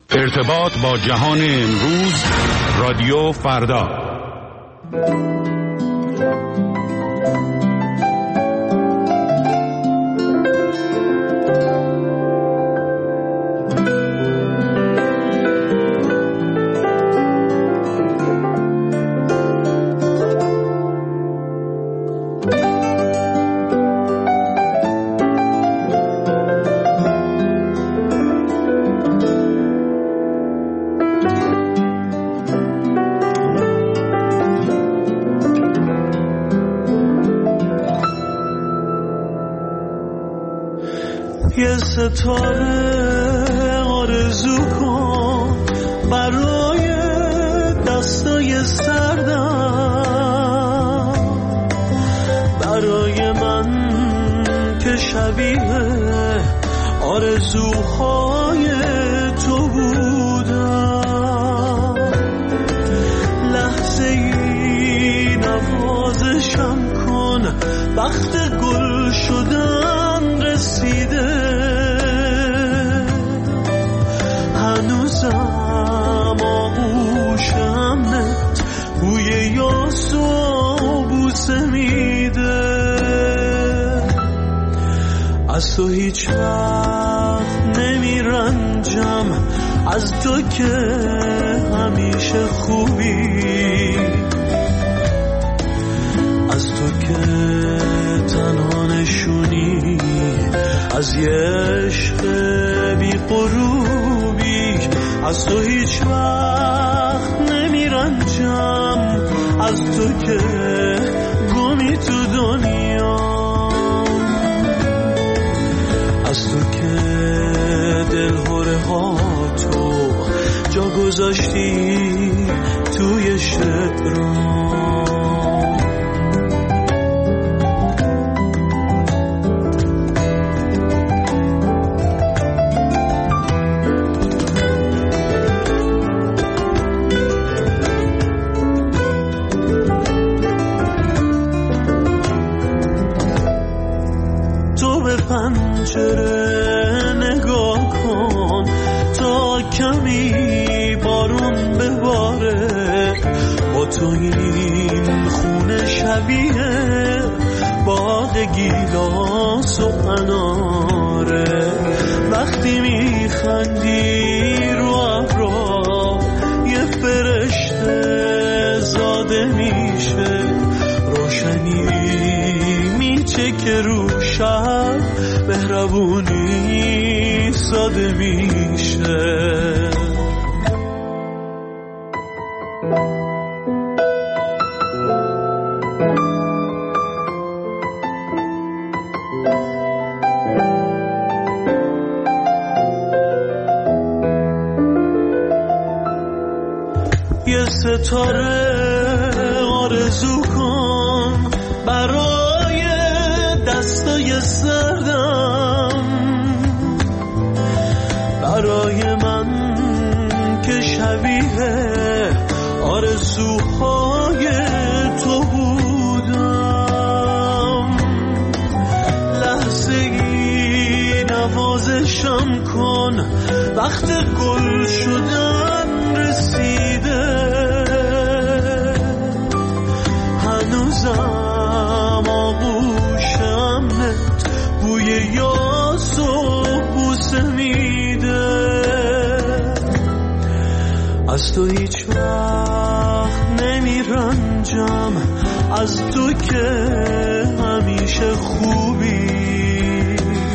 ارتباط با جهان امروز، رادیو فردا. یه ستاره آرزو کن برای دستای سردم، برای من که شبیه آرزوهای تو بودم. لحظه ای نوازشم کن، وقت گل شدن رسیده. هنوزم آغوشمت بوی یاس و بوسه میده. از تو هیچ وقت نمیرنجم، از تو که همیشه خوبی، از تو که تنها نشونی از یه عشق بی غروبی. از تو هیچ وقت نمیرنجم، از تو که گمی تو دنیا، از تو که دلهره ها تو جا گذاشتی توی شعرام. پنجره نگاه کن تا کمی بارون بباره. با تو این خونه شبیه باغ گیلاس و اناره. وقتی میخندی رو ابرا یه فرشته زاده میشه. روشنی میچه که رو شب مهربونی ساده میشه. یه ستاره آرزو کن برای دستای سردم، برای من که شبیه آرزوهای تو بودم. لحظه ای نوازشم کن، وقت گل شدن رسیده. هنوزم آغوشمت بوی یاس و بوسه میده. از تو هیچ وقت نمیرنجم، از تو که همیشه خوبی،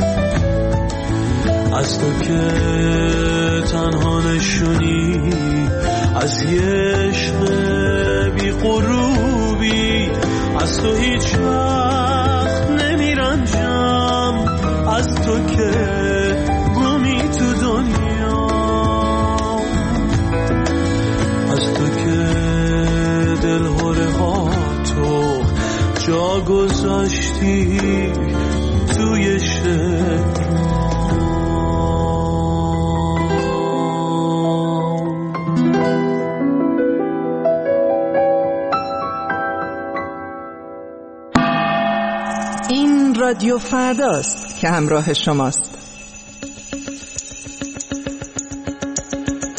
از تو که تنها نشونی از یه عشق بی غروبی. از تو هیچ وقت نمیرنجم، از تو که گمی تو دنیا، از تو که دلهره ها تو جا گذاشتی توی شعر. این رادیو فرداست که همراه شماست.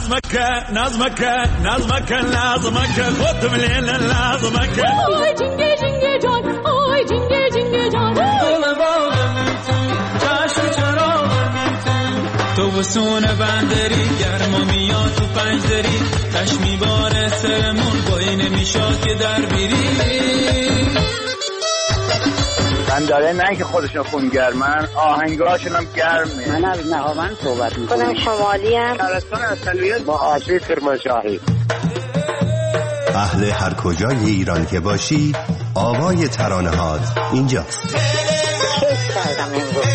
خودم لیل نظمک آی جنگه جنگه جان آی جنگه جنگه جان دل باغم چشم چراغم تو بسونه بندری گرما میاد تو پنجدری چشمی باره سرمون بایی نمیشاد که در بیری من داره نه که خودشون خونگرمن آهنگاشون هم گرمه. من از نهاوند صحبت میکنم. خودم شمالی ام. ترستان اصلیت با آسیب کرمانشاهی. اهل هر کجای ایران که باشی آوای ترانه‌هات اینجاست. کیف کردم امروز.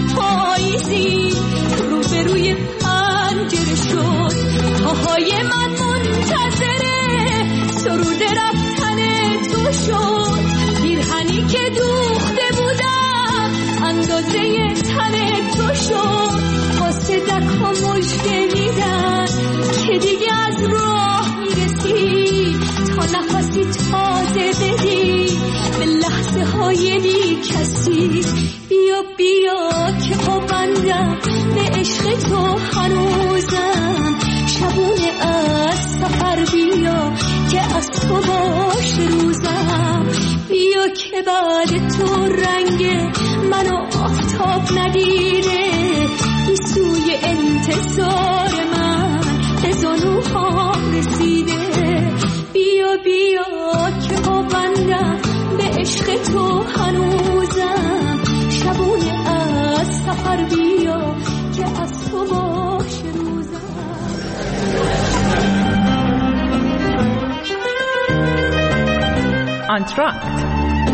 روی پنجره شد پاهای من مژده میدن که دیگه از راه میرسی تا نفسی تازه بدی به لحظه های بی کسی. بیا بیا که پابندم به عشق تو هنوزم، شبونه از سفر بیا که از تو باش روزم. بیا که بعد تو رنگ منو آفتاب ندیره، بی سوی انتظار من به زانوهام رسیده. بیا بیا که پابندم به عشق تو هنوزم، شبونه از سفر بیا که از تو باش روزم. آنتراکت.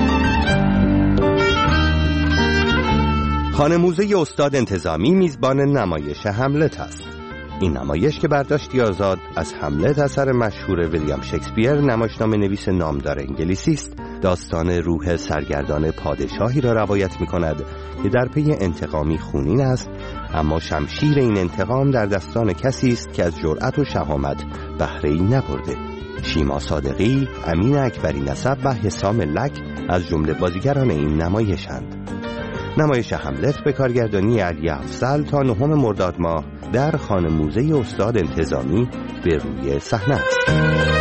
خانه موزه استاد انتظامی میزبان نمایش هملت است. این نمایش که برداشتی آزاد از هملت اثر مشهور ویلیام شکسپیر، نمایشنامه نویس نامدار انگلیسی است، داستان روح سرگردان پادشاهی را روایت می‌کند که در پی انتقامی خونین است، اما شمشیر این انتقام در دستان کسی است که از جرأت و شهامت بهره‌ای نبرده. شیما صادقی، امین اکبری نسب و حسام لک از جمله بازیگران این نمایشند. نمایش هملت به کارگردانی علی افضل تا 9 مرداد ماه در خانه موزه استاد انتظامی به روی صحنه است.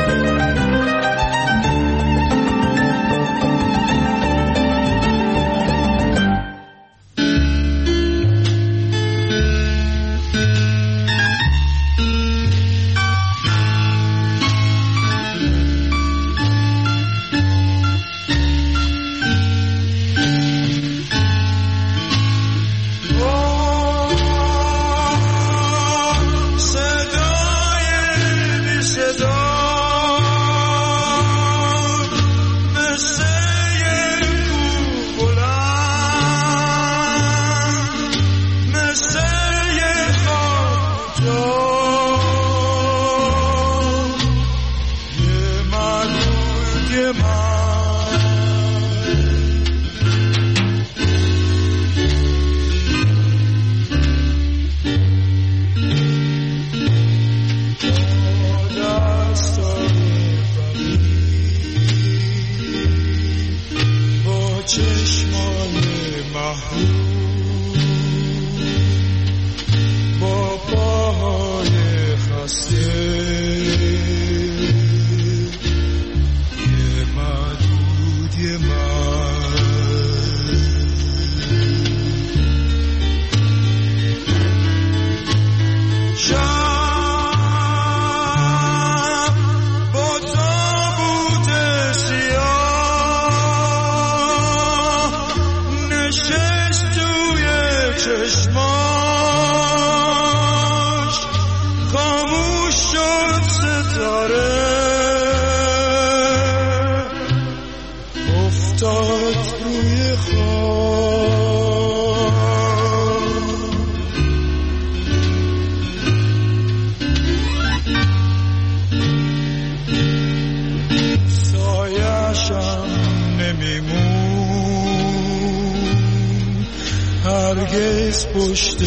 هرگز پشت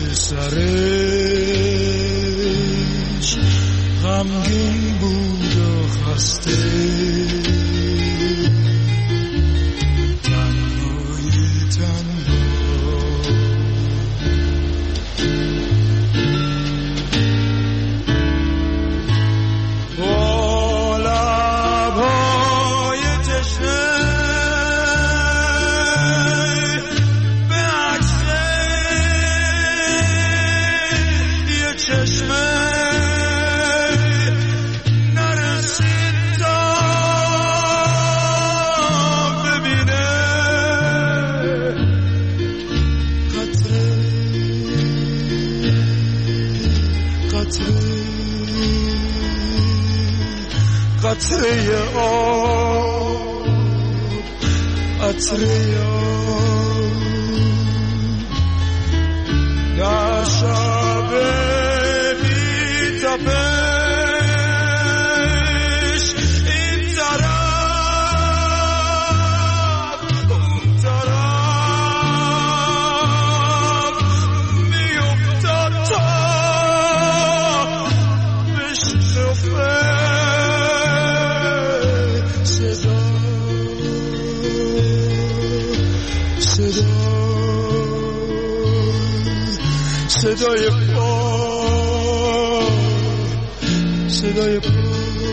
سرش غمگین بود و خسته، تنهای تنها با لبهای تشنه قطره آب، قطره آب در شب بی تپش، این طرف اون طرف می افتاد تا صدای پا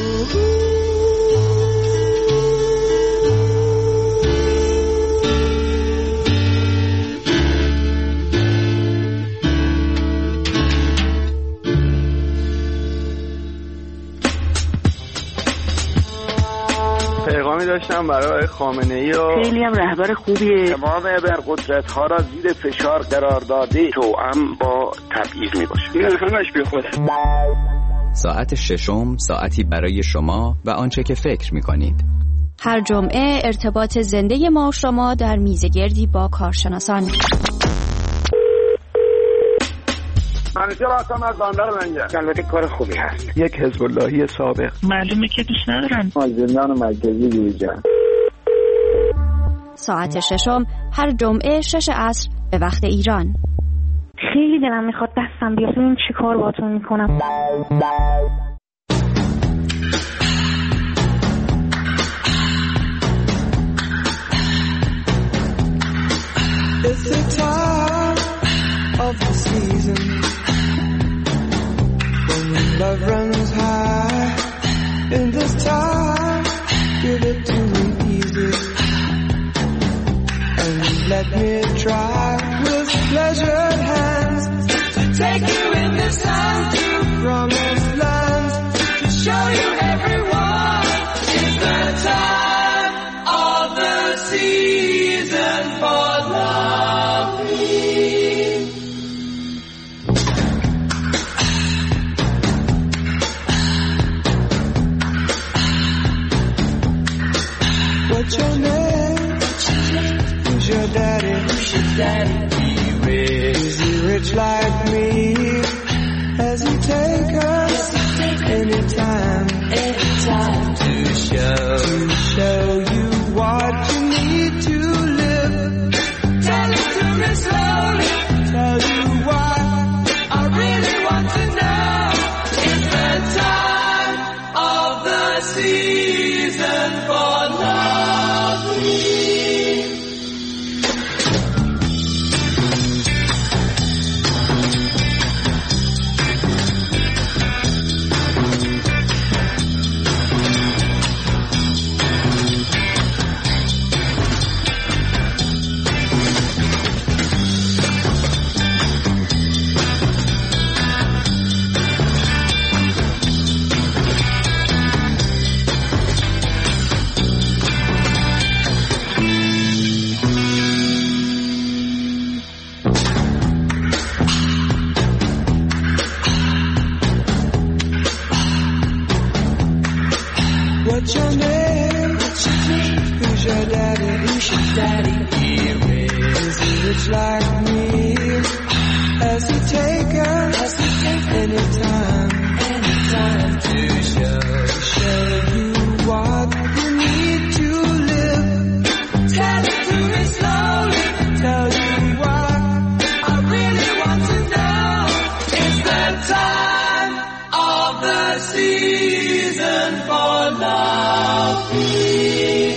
پیغامی داشتم برای خامنه‌ای و خیلی هم رهبر خوبیه. تمام ابرقدرت‌ها را زیر فشار قرار داده توأم با تبعیض میباشه. این همش بیخوده. ساعت ششم، ساعتی برای شما و آنچه که فکر می‌کنید. هر جمعه ارتباط زنده ما و شما در میزگردی با کارشناسان. منیجر هستم از بندر منجر. البته کار خوبی هست. یک حزب اللهی سابق. معلومه که دوست ندارن. از زندان مرکزی جویجان. ساعت ششم هر جمعه 6 عصر به وقت ایران. خیلی دلم میخواد دستم بیاد ببینم چی کار باهاتون میکنم. It's the time of the season when love runs high. In this time, give it to me easy and let me try with pleasured hands to take you in this time to promised lands, to show you everyone. It's the time of the season for loving. What's your name? Who's your daddy? Who's your daddy? Is he rich like me? Has he take us anytime to show you what you need to live? Tell it to me slowly. Tell you why I really want to know. It's the time of the season for loving. What's your name? Who's your daddy? Who's your daddy? Is he rich like me? Has he take us anytime to show you what you need to live? Tell it to me slowly. Tell you why I really want to know. It's the time of the season for loving.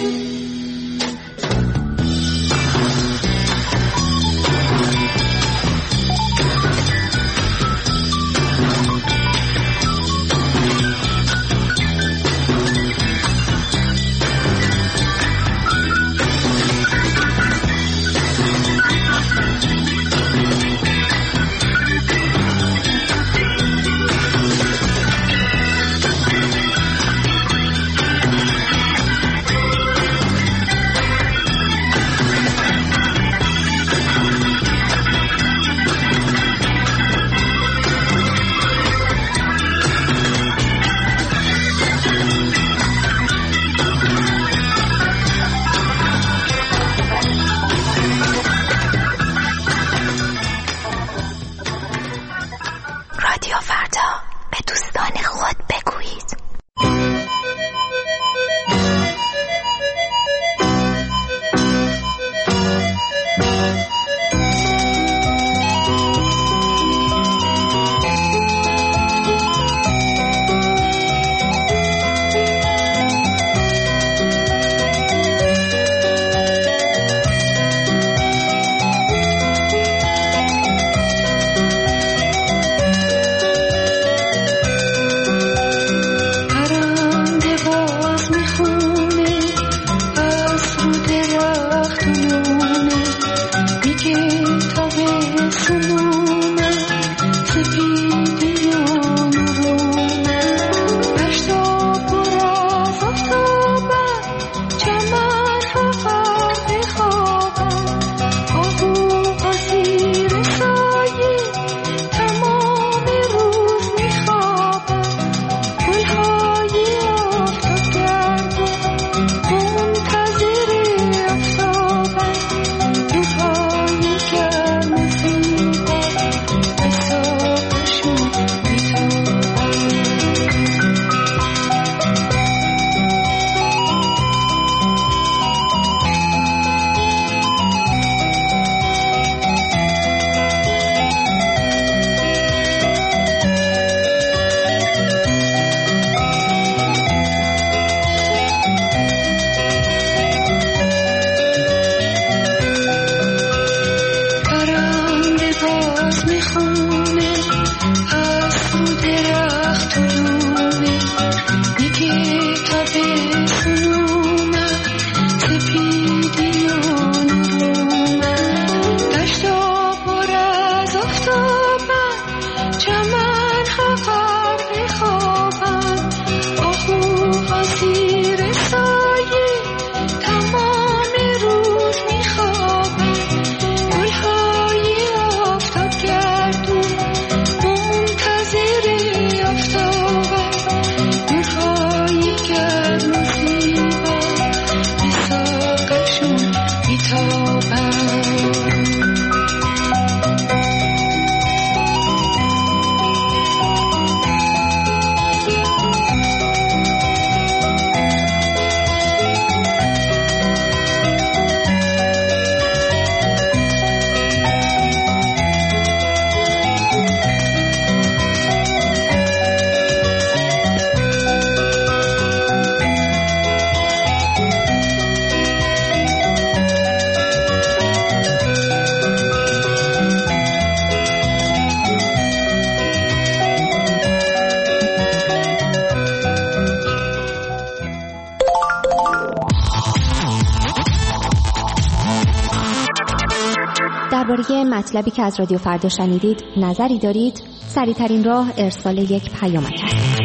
روی مطلبی که از رادیو فردا شنیدید نظری دارید؟ سریع‌ترین راه ارسال یک پیامک است.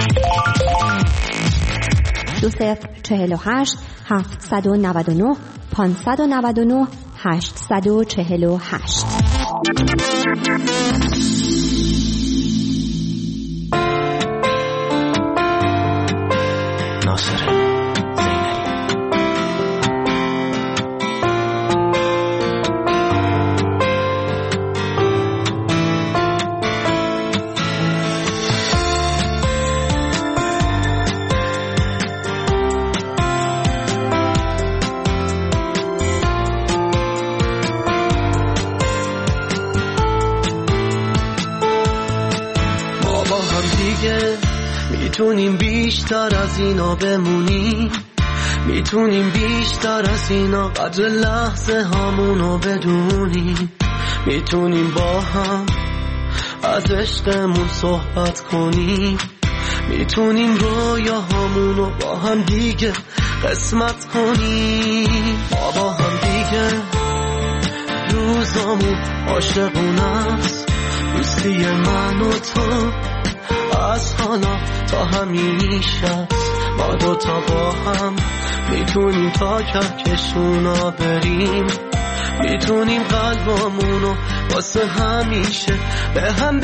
2048 799 599 848. ناصر میتونیم بیشتر از اینا بمونیم، میتونیم بیشتر از اینا قدر لحظه هامونو بدونیم، میتونیم با هم از عشقمون صحبت کنیم، میتونیم رویاهامونو با هم دیگه قسمت کنیم. ما با هم دیگه روزامون عاشقونه است، دوستی من و تو از حالا تا همیشه. ما دوتا با هم میتونیم تا کهکشونا بریم، میتونیم قلبامونو واسه همیشه به هم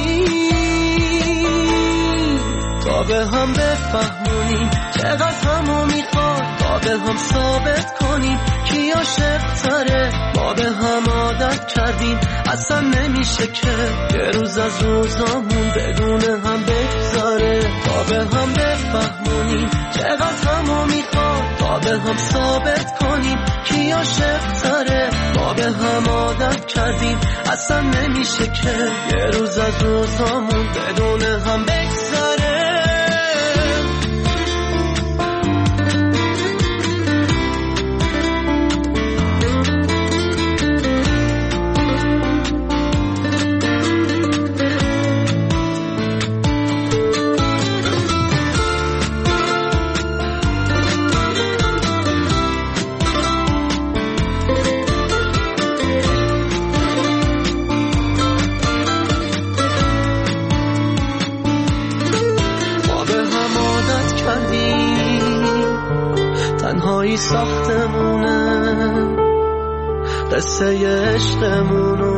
بدیم، تا به هم بفهمونیم چقدر همو میخواد، تا به هم ثابت کنیم کی عاشق تره. ما به هم عادت کردیم اصلا نمیشه که یه روز از روزامون بدون هم بگذاره، تا به هم بفهمونیم چقدر همو میخواد، تا به هم ثابت کنیم کی عاشق تره. ما به هم عادت کردیم اصلا نمیشه که یه روز از روزامون بدون هم بگذاره. تنهایی ساختمونه قصه عشقمونو،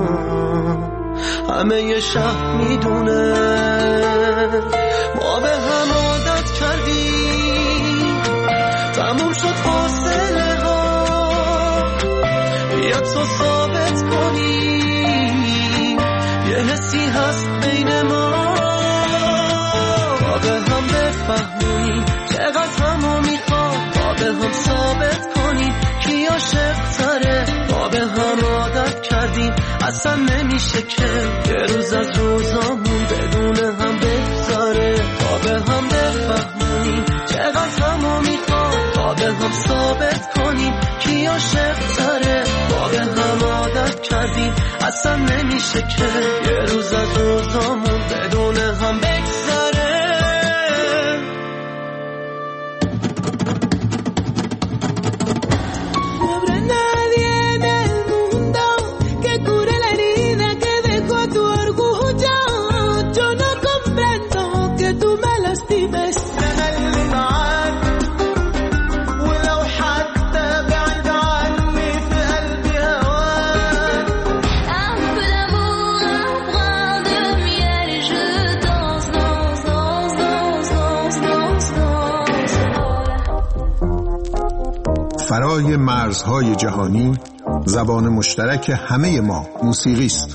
همه ی شهر میدونه. ما به هم عادت کردیم تموم شد فاصله ها، بیا تو ثابت کنیم یه حسی هست بین ما. ما به هم بفهمونیم چقدر همو میخواد، تا به هم ثابت کنیم کی عاشق تره. ما به هم عادت کردیم اصلا نمیشه که یه روز از روزامون بدون هم بگذاره، تا به هم بفهمونیم چقدر همو میخواد، تا به هم ثابت کنیم کی عاشق تره. ما به هم عادت کردیم اصلا نمیشه که یه روز از روزامون بدون هم بگذاره. فرای مرزهای جهانی، زبان مشترک همه ما موسیقی است.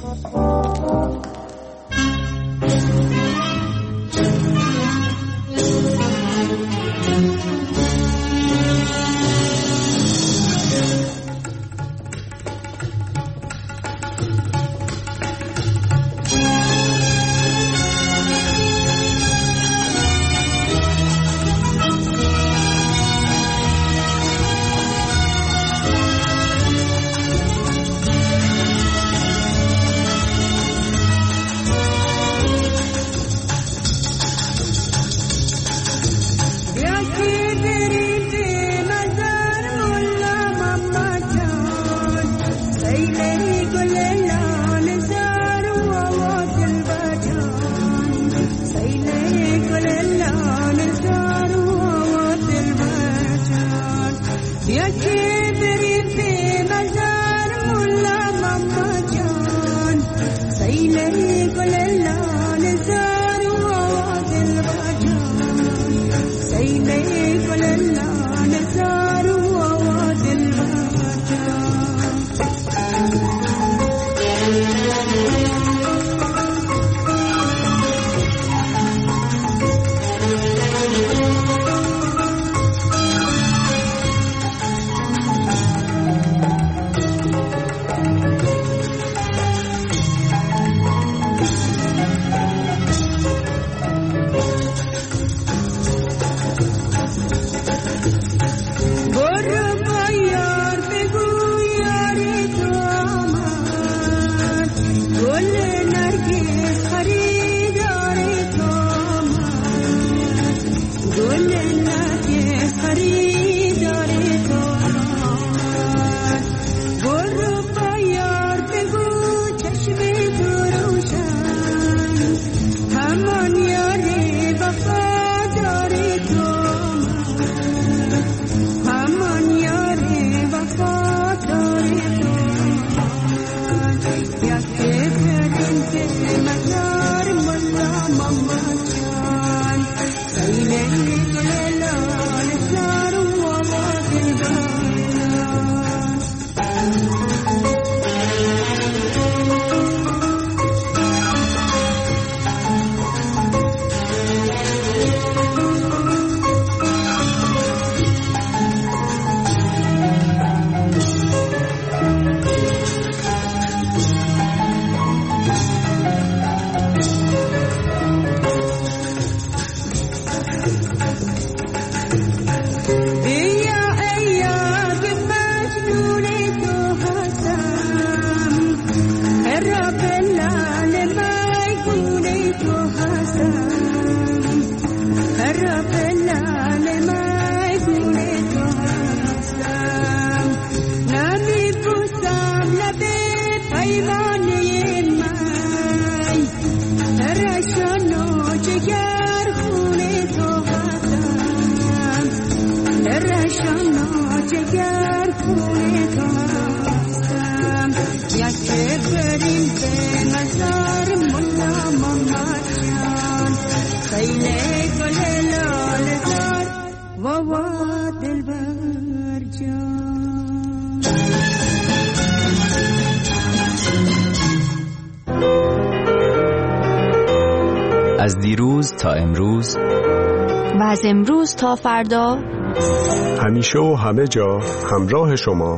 از دیروز تا امروز و از امروز تا فردا، همیشه و همه جا همراه شما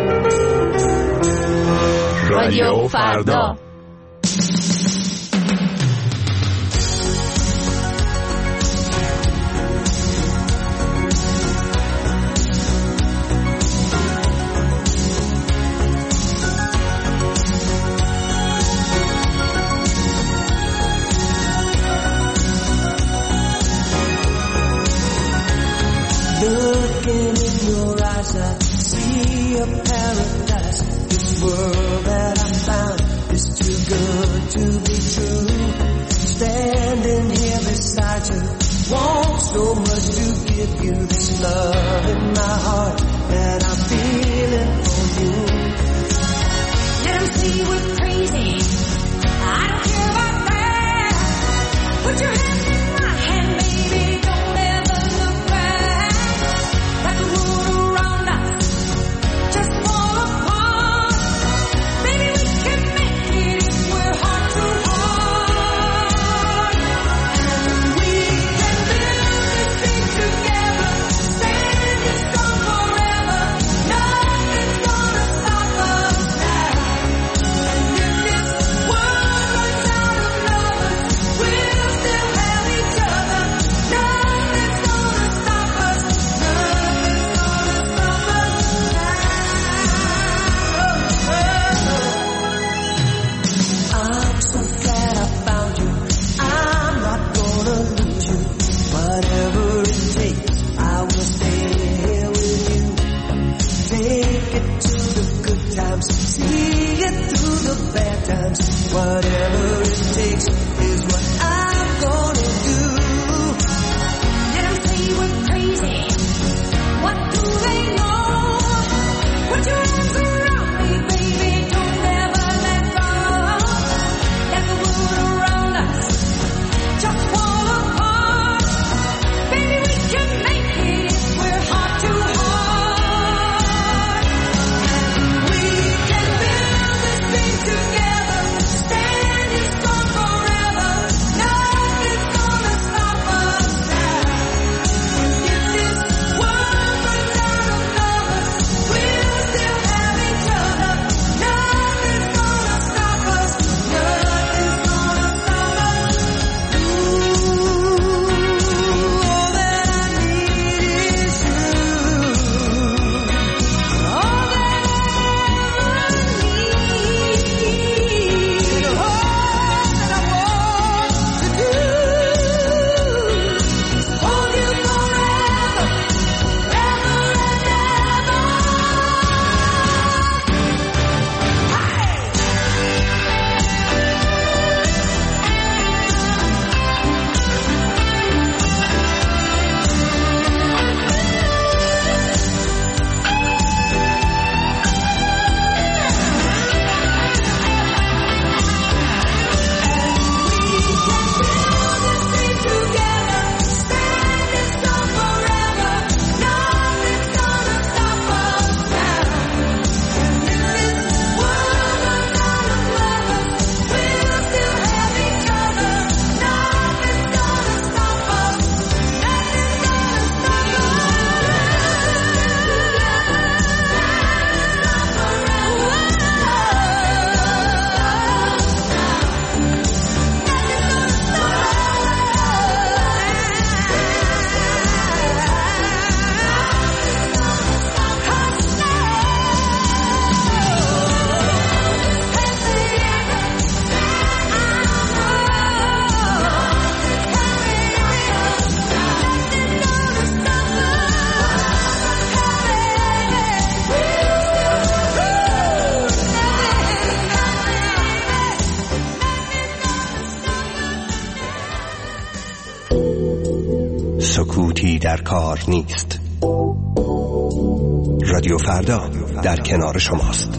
رادیو فردا. Looking in your eyes, I see a paradise. This world that I found is too good to be true. Standing here beside you, want so much to give you this love in my heart that I'm feeling for you. Let them say we're crazy, I don't care about that. Put your hand in my hand, baby, don't ever look back. Like the world around us just fall apart. Baby, we can make it if we're heart to heart. And we can build this thing together, standing strong forever. Nothing's gonna stop us now. And if this world runs out of lovers, we'll still have each other. Nothing's gonna stop us. Nothing's gonna stop us now. I'm so glad I found you. I'm not gonna lose you. Whatever it takes, I will stay here with you. Take it to the good times, see it through the bad times. Whatever it takes is what I'm gonna do. Let them say we're crazy. What do they know? Put your arms around me, baby. Don't ever let go. Let the world around us just fall apart. Baby, we can make it if we're heart to heart. And we can build this thing together, standing سکوتی در کار نیست. رادیو فردا در کنار شماست.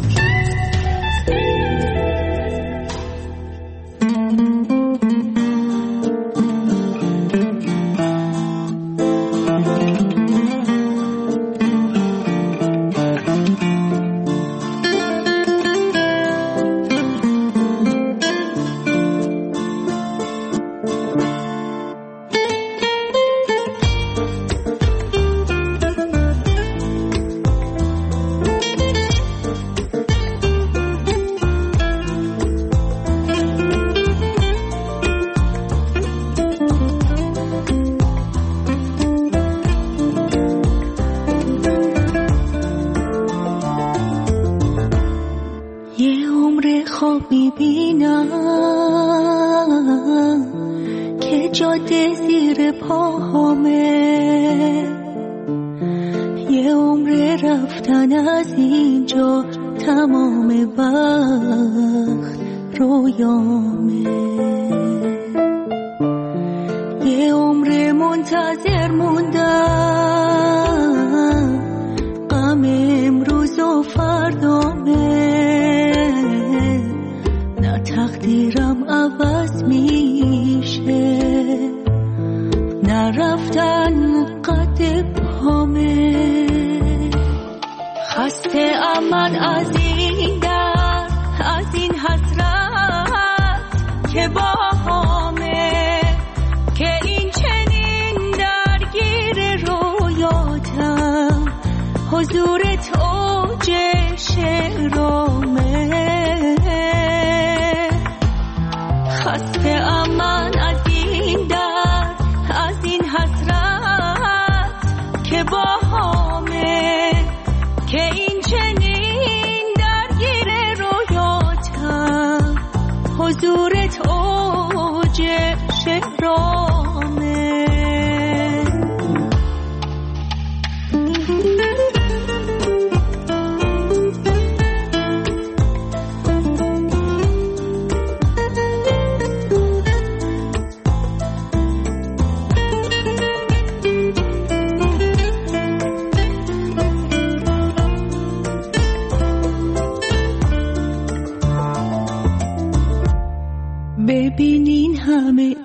ببینین همه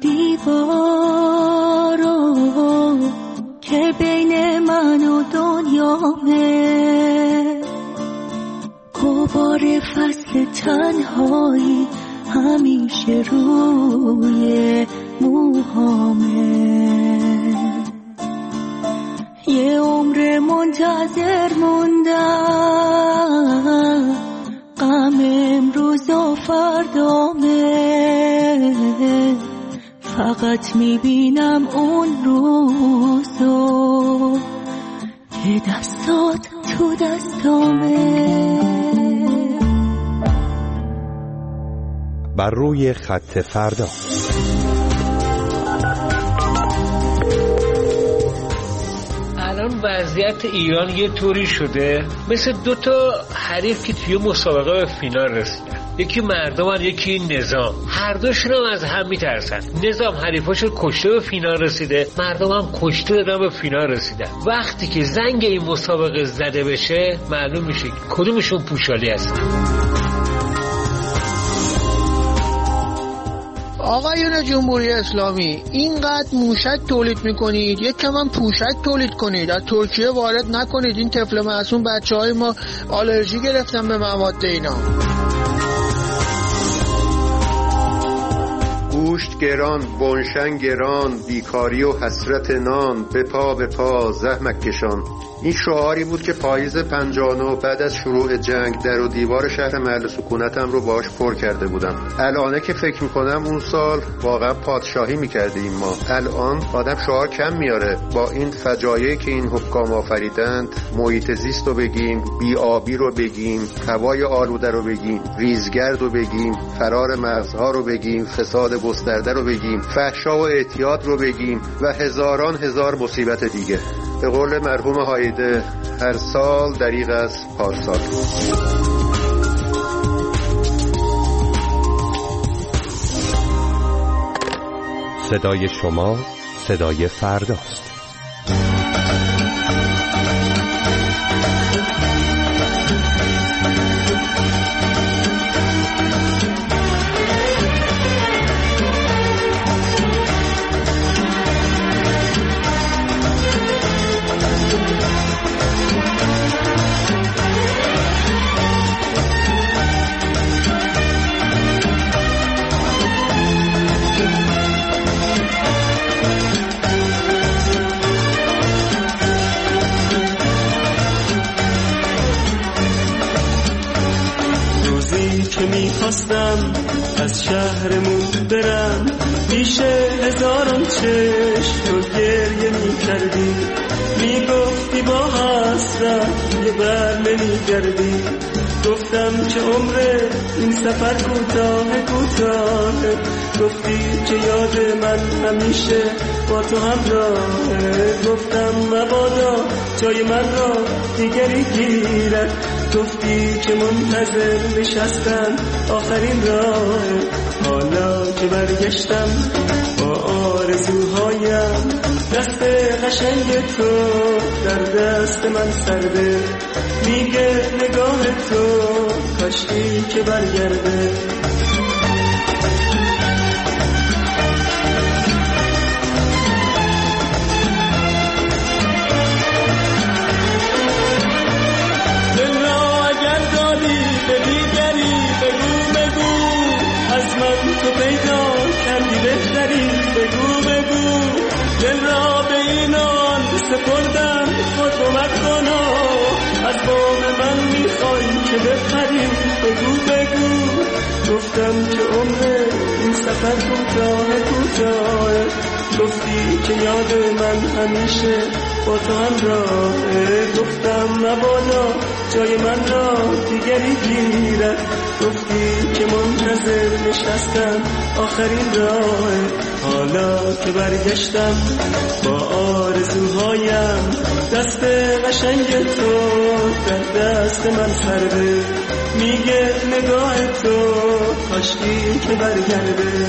دیوارو که بین من و دنیامه، غبار فصل تنهایی همیشه روی موهامه. یه عمر منتظر موندم، غم امروز و فردامه، فقط میبینم اون روزو که دستات تو دستامه. بر روی خط فردا. الان وضعیت ایران یه طوری شده مثل دوتا حریف که توی مسابقه به فینال رسیدن، یکی مردم یکی نظام، هر دوشون هم از هم میترسن. نظام حریفاشو کشته به فینال رسیده، مردم هم کشته دادن به فینال رسیدن. وقتی که زنگ این مسابقه زده بشه معلوم میشه کدومشون پوشالی هستن. آقایون جمهوری اسلامی، اینقدر موشک تولید میکنید، یک کم هم پوشک تولید کنید، از ترکیه وارد نکنید. این طفل معصوم بچهای ما آلرژی گرفتن به مواد اینا. گوشت گران، بنشن گران، بیکاری و حسرت نان، به پا زحمت کشان. این شعاری بود که پاییز 59 بعد از شروع جنگ در و دیوار شهر محل سکونتم رو باش پر کرده بودم. الانه که فکر میکنم اون سال واقعا پادشاهی میکردیم ما. الان آدم شعار کم میاره با این فجایعی که این حکام آفریدند. محیط زیست رو بگیم، بی‌آبی رو بگیم، هوای آلوده رو بگیم، ریزگرد رو بگیم، فرار مغزها رو بگیم، فساد گسترده رو بگیم، فحشا و اعتیاد رو بگیم و هزاران هزار مصیبت دیگه. به قول مرحوم هایده، هر سال دریغ از پارسال. صدای شما، صدای فرداست. میخواستم از شهرمون برم پیش هزاران چشم تو گریه میکردی میگفتی با حسرت یه بر نمیگردی گفتم که عمر این سفر کوتاه گفتی که یاد من همیشه با تو همراهه گفتم مبادا جای من را دیگری گیرد گفتی که منتظر نشستم آخرین راه حالا که برگشتم با آرزوهایم دست قشنگ تو در دست من سرده میگه نگاه تو کاشکی که برگرده تو پیدا کردی بهتری بگو دل را به اینان سپردم خود کمک کنا از بام من میخوای که بپری بگو گفتم که عمر این سفر کوتاه گفتی که یاد من همیشه با تو همراهه گفتم مبادا جای من را دیگری گیرد گفتی که منتظر نشستم آخرین راه حالا که برگشتم با آرزوهایم دست قشنگ تو در دست من سرده میگه نگاه تو کاشکی که برگرده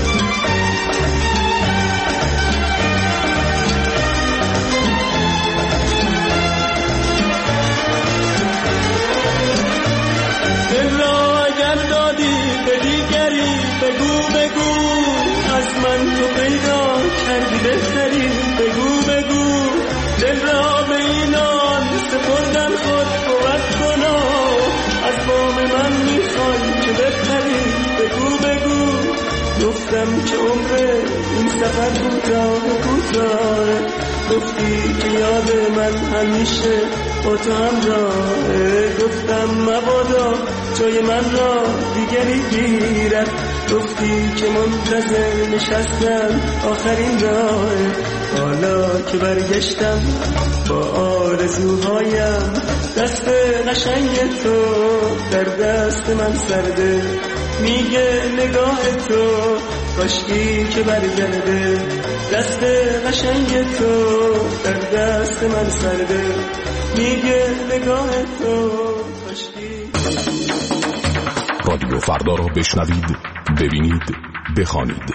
بگو از من تو پیدا کردی بهتری بگو دل را به اینان سپردن خود کمک کنا از بام من میخوای که بپری بگو گفتم که عمر این سفر کوتاه گفتی که یاد من همیشه با تو همراهه گفتم مبادا جای من را دیگری گیرد گفتی که منتظر نشستم آخرین راه حالا که برگشتم با آرزوهایم دست قشنگ تو در دست من سرده میگه نگاه تو کاشکی که برگرده دست قشنگ تو در دست من سرده میگه نگاه تو کاشکی. رادیو فردا را بشنوید، ببینید، بخوانید.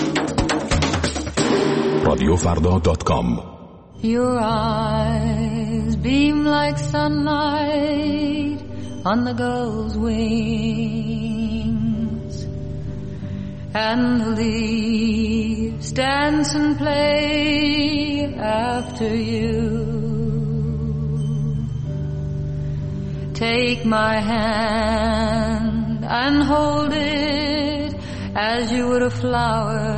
رادیوفردا.com. Your eyes beam like sunlight on the gull's wings, and the leaves dance and play after you. Take my hand and hold it as you would a flower.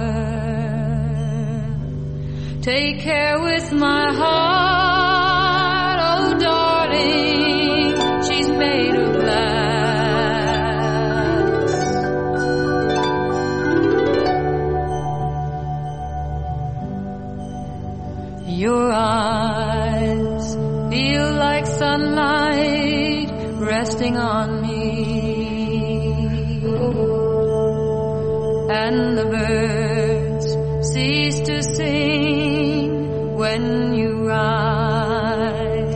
Take care with my heart, oh darling, she's made of glass. Your eyes feel like sunlight resting on me, and the birds cease to sing when you ride.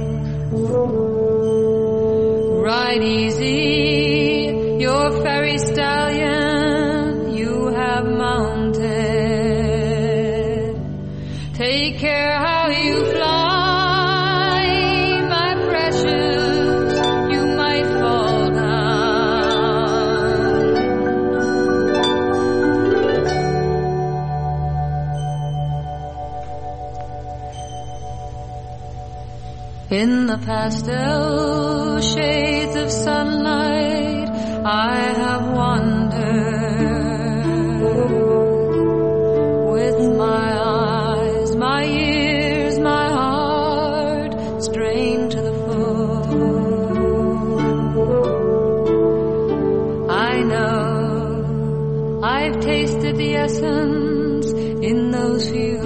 Ride easy, your fairy stallion you have mounted. Take care how you fly, my precious, you might fall down. In the pastel shades of sunlight, I have wandered with my eyes, my ears, my heart strained to the full. I know I've tasted the essence in those few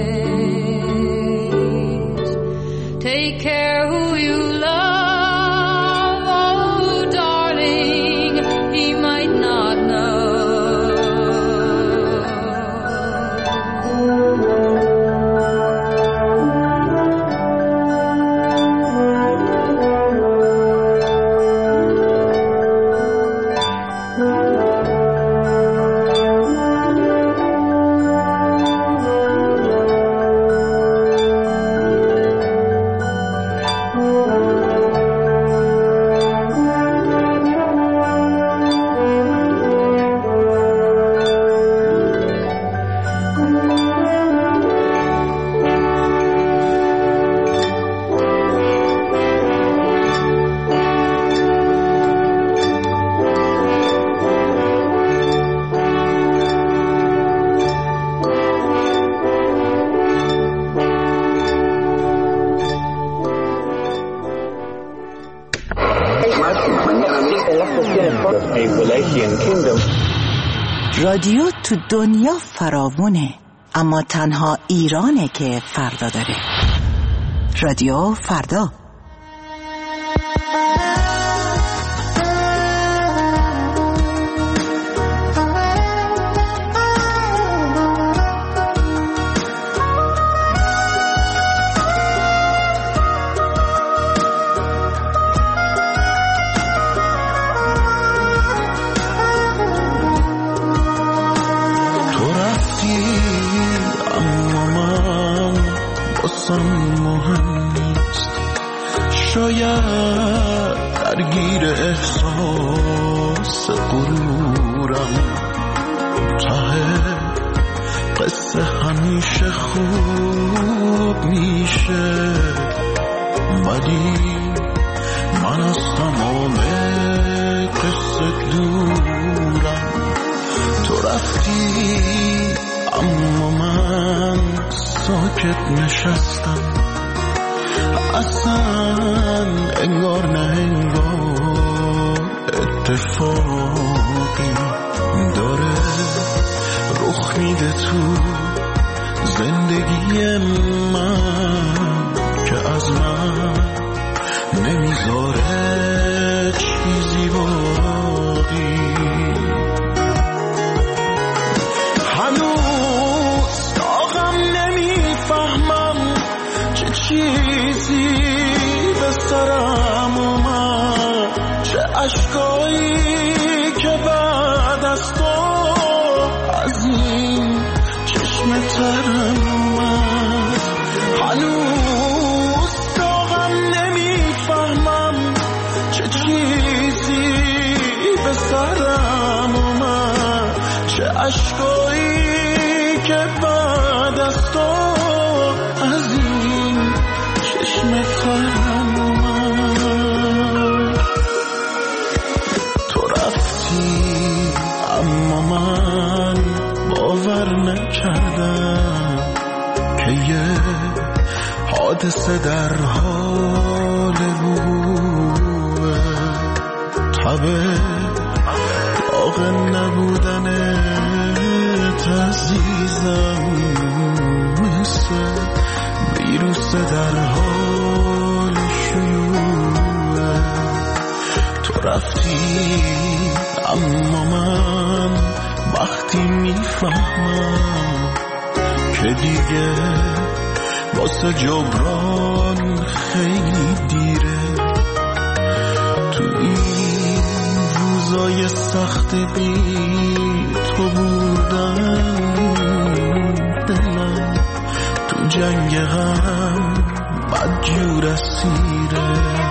days. Take care who you love, oh darling, he might not know. رادیو تو دنیا فراوونه، اما تنها ایرانه که فردا داره. رادیو فردا. مهم نیست، شاید درگیر احساس غرورم، ته قصه همیشه خوب میشه، ولی من از تمام قصه دورم. تو رفتی اما من ساکت نشستم، اصلا انگار نه انگار اتفاقی داره رخ میده تو زندگی من که از من نمیذاره چیزی باقی. چیزی به سرم اومد، چه عشقایی که بعد از تو از این چشم ترم اومد. هنوز داغم نمیفهمم چه چیزی به سرم اومد، چه عشقایی که بعد از تو از این چشم ترم اومد. تو رفتی اما من باور نکردم که یه حادثه در حال وقوعه، تبه داغ نبودنت عزیزم مثل ویروس در حال شیوعه. تو رفتی اما من وقتی میفهمم که دیگه واسه جبران خیلی دیره، تو این روزای سخت بی تو بودن دلم تو جنگ غم بدجور اسیره.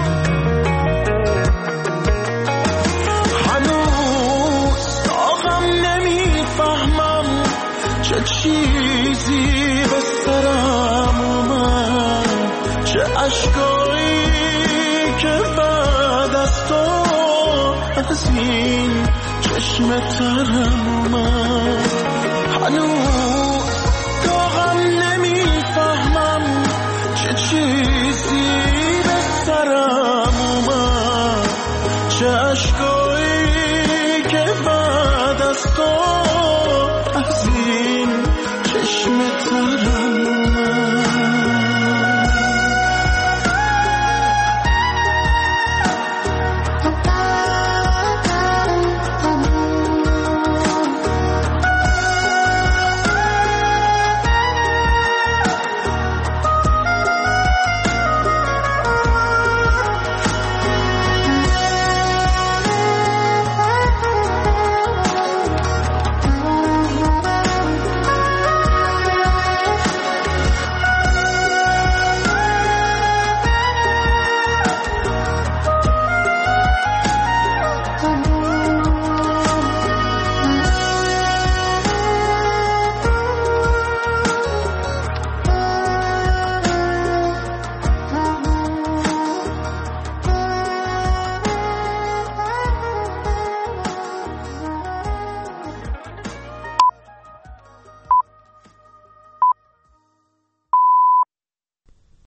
هنوز آقام نمیفهمم چه چیزی به سرم اومد، چه اشکایی که بعد از تو از این چشم ترم اومد. هنوز داغم نمیفهمم چه چیزی به سرم اومد، چه اشکایی